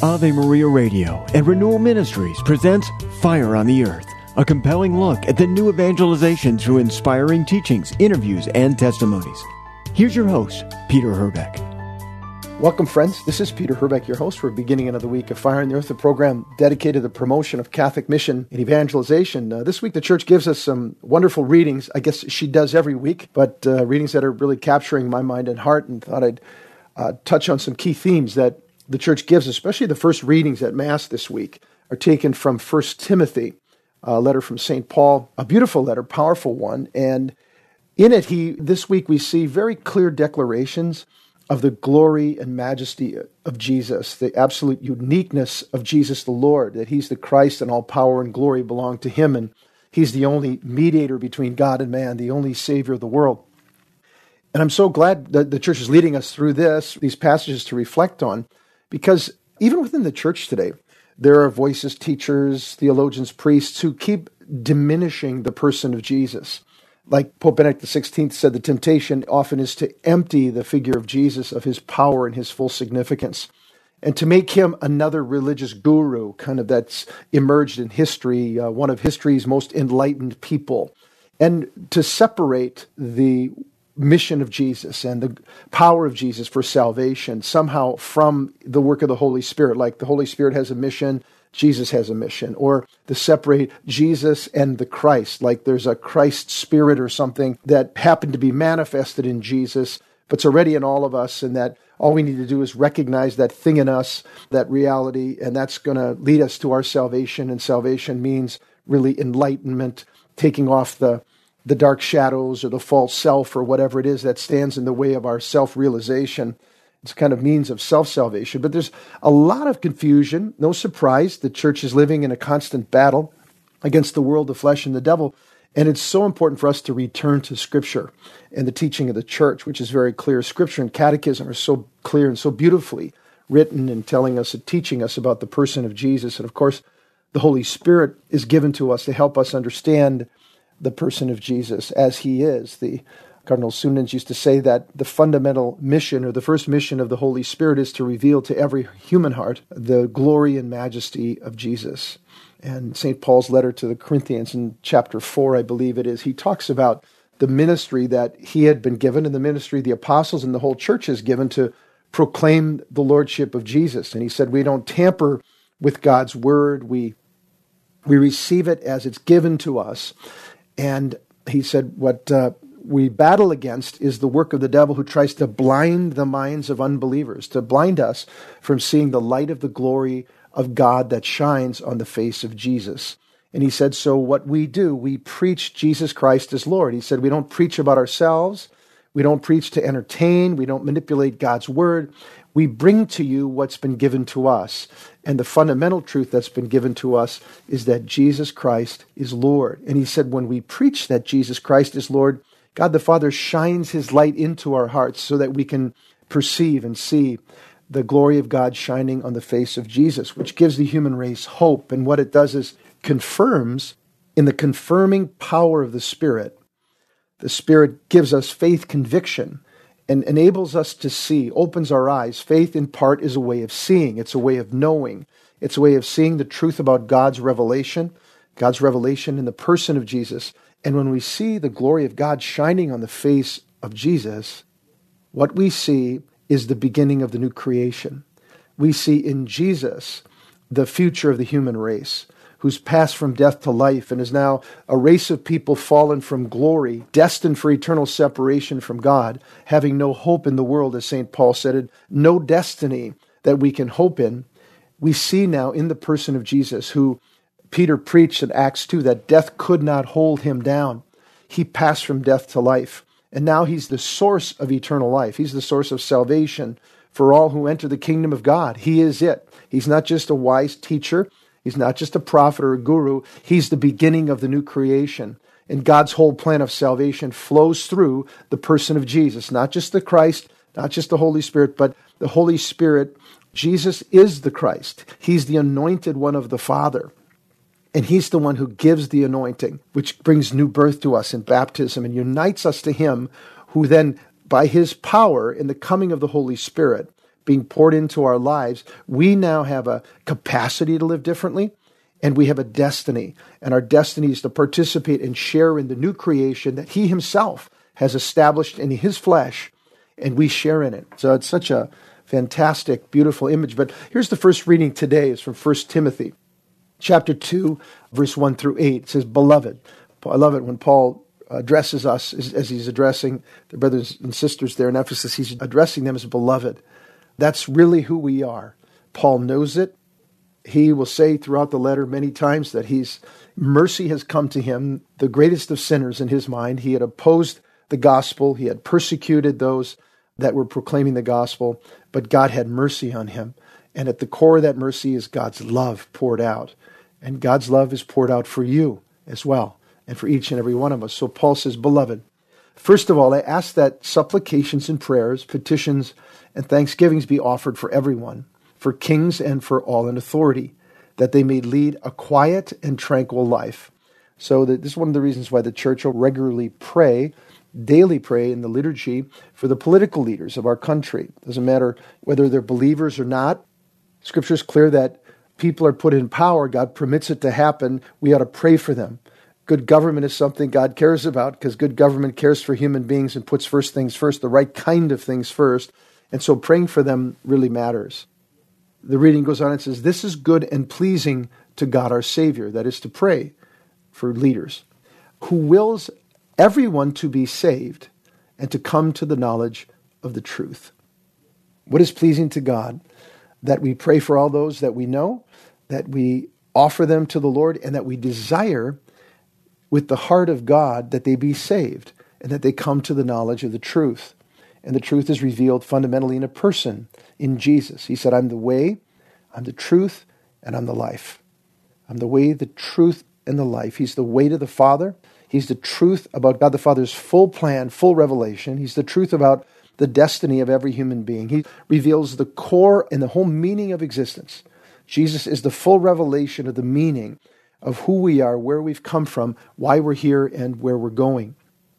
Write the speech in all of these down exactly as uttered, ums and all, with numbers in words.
Ave Maria Radio and Renewal Ministries presents Fire on the Earth, a compelling look at the new evangelization through inspiring teachings, interviews, and testimonies. Here's your host, Peter Herbeck. Welcome, friends. This is Peter Herbeck, your host for beginning another week of Fire on the Earth, a program dedicated to the promotion of Catholic mission and evangelization. Uh, this week, the church gives us some wonderful readings. I guess she does every week, but uh, readings that are really capturing my mind and heart, and thought I'd uh, touch on some key themes that the church gives, especially the first readings at Mass this week, are taken from First Timothy, a letter from Saint Paul, a beautiful letter, powerful one. And in it, he this week we see very clear declarations of the glory and majesty of Jesus, the absolute uniqueness of Jesus the Lord, that he's the Christ and all power and glory belong to him, and he's the only mediator between God and man, the only Savior of the world. And I'm so glad that the church is leading us through this, these passages to reflect on, because even within the church today, there are voices, teachers, theologians, priests who keep diminishing the person of Jesus. Like Pope Benedict the sixteenth said, the temptation often is to empty the figure of Jesus of his power and his full significance, and to make him another religious guru, kind of that's emerged in history, uh, one of history's most enlightened people, and to separate the mission of Jesus and the power of Jesus for salvation somehow from the work of the Holy Spirit, like the Holy Spirit has a mission, Jesus has a mission, or to separate Jesus and the Christ, like there's a Christ spirit or something that happened to be manifested in Jesus, but it's already in all of us, and that all we need to do is recognize that thing in us, that reality, and that's going to lead us to our salvation, and salvation means really enlightenment, taking off the the dark shadows or the false self or whatever it is that stands in the way of our self-realization. It's kind of means of self-salvation. But there's a lot of confusion. No surprise, the church is living in a constant battle against the world, the flesh, and the devil. And it's so important for us to return to Scripture and the teaching of the church, which is very clear. Scripture and catechism are so clear and so beautifully written and telling us and teaching us about the person of Jesus. And of course, the Holy Spirit is given to us to help us understand the person of Jesus as he is. The Cardinal Suenens used to say that the fundamental mission, or the first mission of the Holy Spirit, is to reveal to every human heart the glory and majesty of Jesus. And Saint Paul's letter to the Corinthians in chapter four, I believe it is, he talks about the ministry that he had been given, and the ministry the apostles and the whole church is given to proclaim the lordship of Jesus. And he said, we don't tamper with God's word. We, we receive it as it's given to us. And he said, what uh, we battle against is the work of the devil, who tries to blind the minds of unbelievers, to blind us from seeing the light of the glory of God that shines on the face of Jesus. And he said, so what we do, we preach Jesus Christ as Lord. He said, we don't preach about ourselves. We don't preach to entertain. We don't manipulate God's word. We bring to you what's been given to us. And the fundamental truth that's been given to us is that Jesus Christ is Lord. And he said, when we preach that Jesus Christ is Lord, God the Father shines his light into our hearts so that we can perceive and see the glory of God shining on the face of Jesus, which gives the human race hope. And what it does is confirms, in the confirming power of the Spirit, the Spirit gives us faith conviction and enables us to see, opens our eyes. Faith, in part, is a way of seeing. It's a way of knowing. It's a way of seeing the truth about God's revelation, God's revelation in the person of Jesus. And when we see the glory of God shining on the face of Jesus, what we see is the beginning of the new creation. We see in Jesus the future of the human race, who's passed from death to life and is now a race of people fallen from glory, destined for eternal separation from God, having no hope in the world, as Saint Paul said it, no destiny that we can hope in. We see now in the person of Jesus, who Peter preached in Acts two, that death could not hold him down. He passed from death to life, and now he's the source of eternal life. He's the source of salvation for all who enter the kingdom of God. He is it. He's not just a wise teacher. He's not just a prophet or a guru. He's the beginning of the new creation. And God's whole plan of salvation flows through the person of Jesus, not just the Christ, not just the Holy Spirit, but the Holy Spirit. Jesus is the Christ. He's the anointed one of the Father. And he's the one who gives the anointing, which brings new birth to us in baptism and unites us to him, who then, by his power in the coming of the Holy Spirit, being poured into our lives, we now have a capacity to live differently, and we have a destiny. And our destiny is to participate and share in the new creation that he himself has established in his flesh, and we share in it. So it's such a fantastic, beautiful image. But here's the first reading today. It's from First Timothy, chapter two, verse one through eight. It says, Beloved. I love it when Paul addresses us as, as he's addressing the brothers and sisters there in Ephesus. He's addressing them as beloved. That's really who we are. Paul knows it. He will say throughout the letter many times that he's mercy has come to him, the greatest of sinners in his mind. He had opposed the gospel. He had persecuted those that were proclaiming the gospel, but God had mercy on him. And at the core of that mercy is God's love poured out. And God's love is poured out for you as well, and for each and every one of us. So Paul says, Beloved, first of all, I ask that supplications and prayers, petitions and thanksgivings be offered for everyone, for kings and for all in authority, that they may lead a quiet and tranquil life. So that this is one of the reasons why the church will regularly pray, daily pray in the liturgy for the political leaders of our country. It doesn't matter whether they're believers or not. Scripture is clear that people are put in power. God permits it to happen. We ought to pray for them. Good government is something God cares about, because good government cares for human beings and puts first things first, the right kind of things first. And so praying for them really matters. The reading goes on and says, This is good and pleasing to God our Savior, that is to pray for leaders, who wills everyone to be saved and to come to the knowledge of the truth. What is pleasing to God? That we pray for all those that we know, that we offer them to the Lord, and that we desire with the heart of God that they be saved and that they come to the knowledge of the truth. And the truth is revealed fundamentally in a person, in Jesus. He said, I'm the way, I'm the truth, and I'm the life. I'm the way, the truth, and the life. He's the way to the Father. He's the truth about God the Father's full plan, full revelation. He's the truth about the destiny of every human being. He reveals the core and the whole meaning of existence. Jesus is the full revelation of the meaning of who we are, where we've come from, why we're here, and where we're going.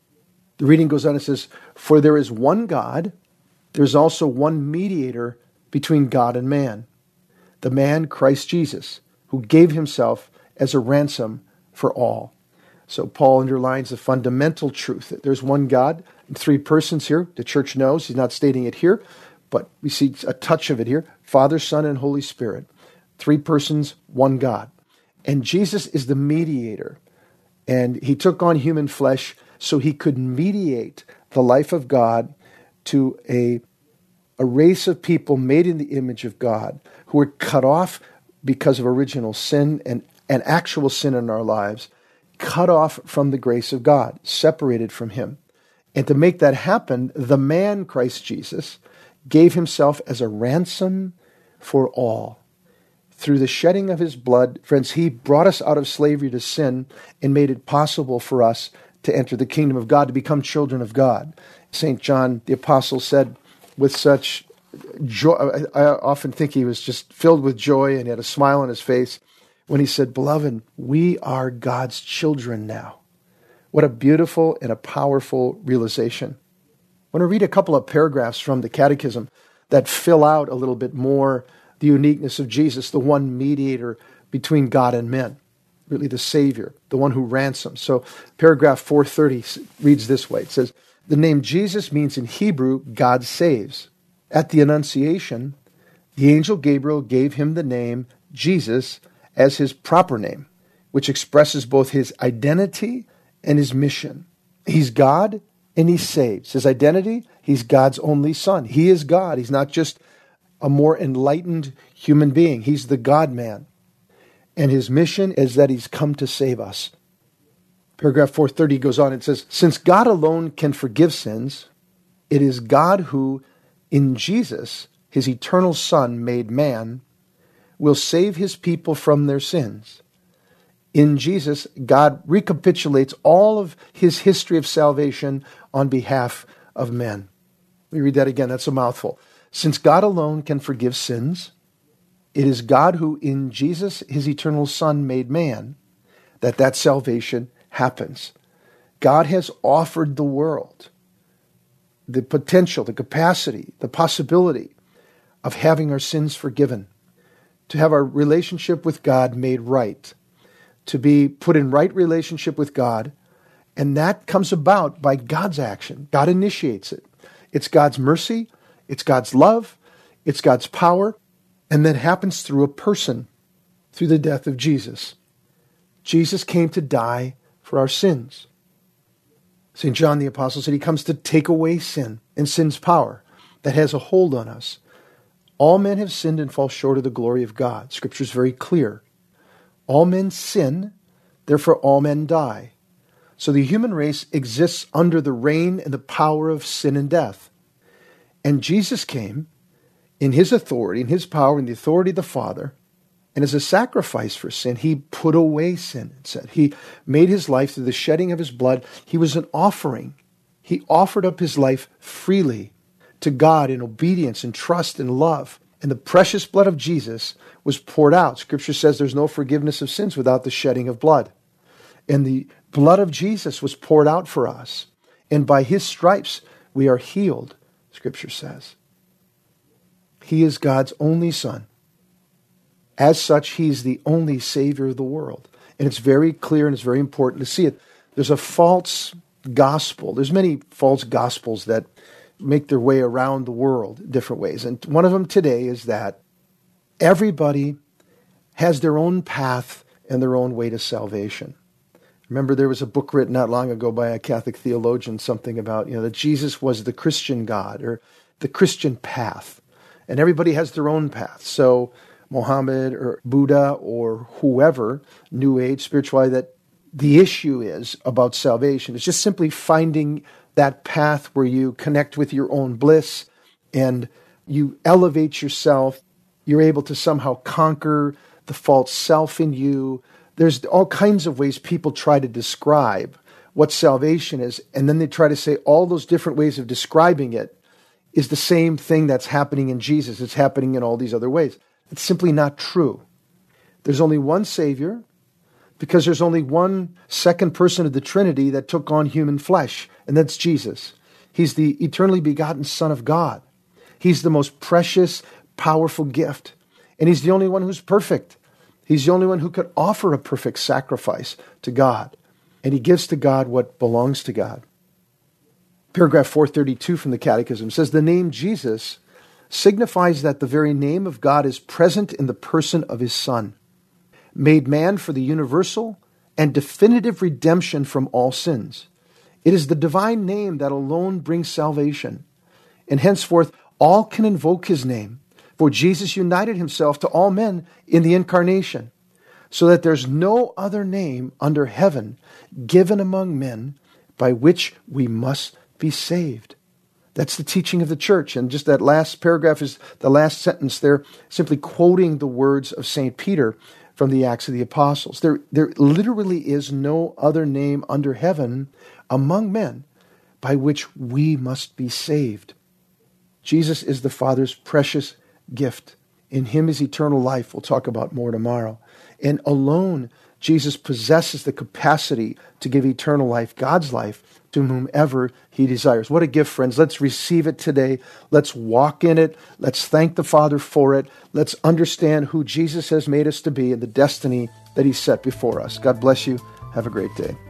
The reading goes on and says, For there is one God, there's also one mediator between God and man, the man Christ Jesus, who gave himself as a ransom for all. So Paul underlines the fundamental truth that there's one God, three persons here. The church knows, he's not stating it here, but we see a touch of it here. Father, Son, and Holy Spirit. Three persons, one God. And Jesus is the mediator. And he took on human flesh so he could mediate the life of God to a, a race of people made in the image of God, who were cut off because of original sin and, and actual sin in our lives, cut off from the grace of God, separated from him. And to make that happen, the man, Christ Jesus, gave himself as a ransom for all. Through the shedding of his blood, friends, he brought us out of slavery to sin and made it possible for us to enter the kingdom of God, to become children of God. Saint John, the apostle, said with such joy, I often think he was just filled with joy and he had a smile on his face when he said, Beloved, we are God's children now. What a beautiful and a powerful realization. I want to read a couple of paragraphs from the Catechism that fill out a little bit more the uniqueness of Jesus, the one mediator between God and men, really the Savior, the one who ransoms. So paragraph four thirty reads this way. It says, the name Jesus means in Hebrew, God saves. At the Annunciation, the angel Gabriel gave him the name Jesus as his proper name, which expresses both his identity and his mission. He's God and he saves. His identity, he's God's only son. He is God. He's not just a more enlightened human being. He's the God-man. And his mission is that he's come to save us. Paragraph four thirty goes on and says, Since God alone can forgive sins, it is God who, in Jesus, his eternal Son made man, will save his people from their sins. In Jesus, God recapitulates all of his history of salvation on behalf of men. Let me read that again. That's a mouthful. Since God alone can forgive sins, it is God who in Jesus, his eternal Son, made man, that that salvation happens. God has offered the world the potential, the capacity, the possibility of having our sins forgiven, to have our relationship with God made right, to be put in right relationship with God. And that comes about by God's action. God initiates it. It's God's mercy. It's God's love. It's God's power. And that happens through a person, through the death of Jesus. Jesus came to die for our sins. Saint John the Apostle said he comes to take away sin and sin's power that has a hold on us. All men have sinned and fall short of the glory of God. Scripture is very clear. All men sin, therefore all men die. So the human race exists under the reign and the power of sin and death. And Jesus came in his authority, in his power, in the authority of the Father, and as a sacrifice for sin, he put away sin, it said. He made his life through the shedding of his blood. He was an offering. He offered up his life freely to God in obedience and trust and love. And the precious blood of Jesus was poured out. Scripture says there's no forgiveness of sins without the shedding of blood. And the blood of Jesus was poured out for us. And by his stripes we are healed, Scripture says. He is God's only Son. As such, he's the only Savior of the world. And it's very clear and it's very important to see it. There's a false gospel. There's many false gospels that make their way around the world different ways. And one of them today is that everybody has their own path and their own way to salvation. Remember, there was a book written not long ago by a Catholic theologian, something about, you know, that Jesus was the Christian God or the Christian path. And everybody has their own path. So Mohammed or Buddha or whoever, New Age, spirituality, that the issue is about salvation. It's just simply finding that path where you connect with your own bliss and you elevate yourself. You're able to somehow conquer the false self in you. There's all kinds of ways people try to describe what salvation is, and then they try to say all those different ways of describing it is the same thing that's happening in Jesus. It's happening in all these other ways. It's simply not true. There's only one Savior, because there's only one second person of the Trinity that took on human flesh, and that's Jesus. He's the eternally begotten Son of God. He's the most precious, powerful gift, and he's the only one who's perfect. He's the only one who could offer a perfect sacrifice to God, and he gives to God what belongs to God. Paragraph four thirty-two from the Catechism says, the name Jesus signifies that the very name of God is present in the person of his Son, made man for the universal and definitive redemption from all sins. It is the divine name that alone brings salvation, and henceforth all can invoke his name, for Jesus united himself to all men in the incarnation, so that there's no other name under heaven given among men by which we must be saved. That's the teaching of the church. And just that last paragraph is the last sentence there, simply quoting the words of Saint Peter from the Acts of the Apostles. There, there literally is no other name under heaven among men by which we must be saved. Jesus is the Father's precious gift. In him is eternal life. We'll talk about more tomorrow. And alone, Jesus possesses the capacity to give eternal life, God's life, to whomever he desires. What a gift, friends. Let's receive it today. Let's walk in it. Let's thank the Father for it. Let's understand who Jesus has made us to be and the destiny that he set before us. God bless you. Have a great day.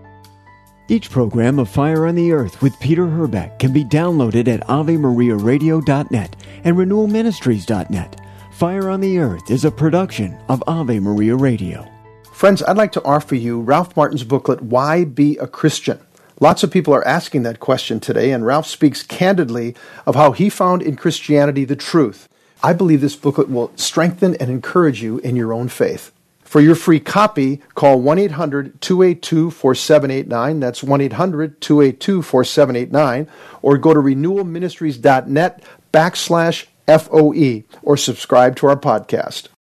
Each program of Fire on the Earth with Peter Herbeck can be downloaded at ave maria radio dot net and renewal ministries dot net. Fire on the Earth is a production of Ave Maria Radio. Friends, I'd like to offer you Ralph Martin's booklet, Why Be a Christian? Lots of people are asking that question today, and Ralph speaks candidly of how he found in Christianity the truth. I believe this booklet will strengthen and encourage you in your own faith. For your free copy, call one eight hundred two eight two four seven eight nine. That's one eight hundred two eight two four seven eight nine. Or go to renewal ministries dot net backslash F O E or subscribe to our podcast.